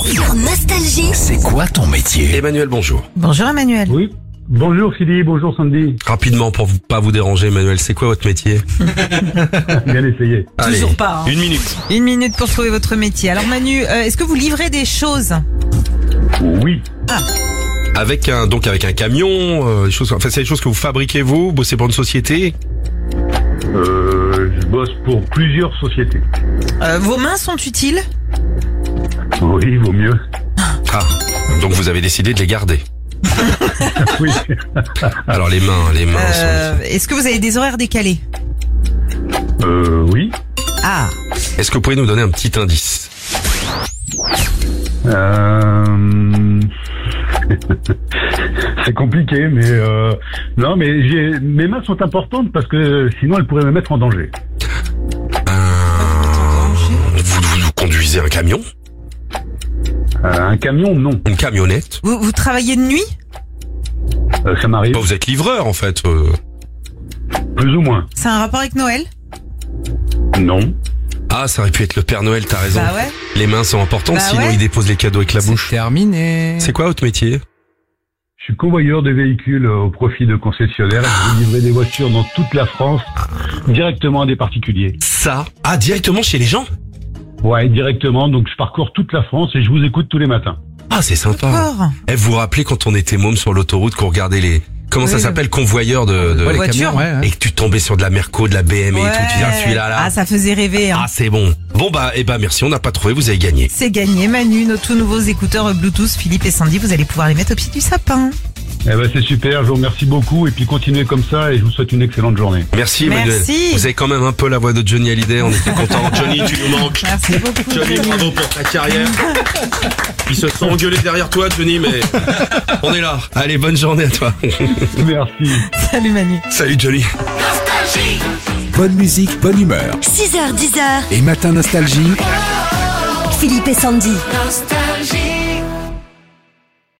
Sur Nostalgie. C'est quoi ton métier? Emmanuel, bonjour. Bonjour Emmanuel. Oui. Bonjour Philippe, bonjour Sandy. Rapidement, pour pas vous déranger, Emmanuel, c'est quoi votre métier? Bien essayé. Allez, Toujours pas, hein. 1 minute. 1 minute pour trouver votre métier. Alors Manu, est-ce que vous livrez des choses? Oui. Avec un camion, c'est des choses que vous fabriquez vous bossez pour une société? Je bosse pour plusieurs sociétés. Vos mains sont utiles? Oui, vaut mieux. Ah, donc vous avez décidé de les garder. Oui. Alors les mains sont... Est-ce que vous avez des horaires décalés? Oui. Ah, Est-ce que vous pouvez nous donner un petit indice? C'est compliqué, mais non, mais mes mains sont importantes parce que sinon elles pourraient me mettre en danger. Vous conduisez un camion? Un camion, non. Une camionnette? vous travaillez de nuit? Ça m'arrive, Bah, vous êtes livreur en fait. plus ou moins. C'est un rapport avec Noël? Non. Ah, ça aurait pu être le Père Noël, t'as raison. Bah ouais. Les mains sont importantes, Bah sinon ouais. il dépose les cadeaux avec la bouche. Terminé. C'est quoi votre métier? Je suis convoyeur de véhicules au profit de concessionnaires. Je vais livrer des voitures dans toute la France, directement à des particuliers. Ça? Ah, directement chez les gens? Ouais, directement. Donc je parcours toute la France et je vous écoute tous les matins. Ah, c'est sympa. D'accord. Eh, vous vous rappelez quand on était môme sur l'autoroute, qu'on regardait les... Comment ça Oui, s'appelle? Convoyeurs de... les voitures. camions, ouais. Et que tu tombais sur de la Merco, de la BM et Ouais. tout. Tu dis, ah, celui-là, là. Ah, ça faisait rêver, hein. Ah, c'est bon. Bon, merci, on n'a pas trouvé, vous avez gagné. C'est gagné Manu, nos tout nouveaux écouteurs Bluetooth Philippe et Sandy, vous allez pouvoir les mettre au pied du sapin. Eh ben c'est super, je vous remercie beaucoup et puis continuez comme ça et je vous souhaite une excellente journée. Merci, Emmanuel. Merci. Vous avez quand même un peu la voix de Johnny Hallyday, on était contents. Johnny, tu nous manques. Merci beaucoup. Johnny, bravo pour ta carrière. Ils se sont engueulés derrière toi, Johnny, mais on est là. Allez, bonne journée à toi. Merci. Salut Manu. Salut, Johnny. Bonne musique, bonne humeur. 6h, 10h. Et Matin Nostalgie. Philippe et Sandy. Nostalgie.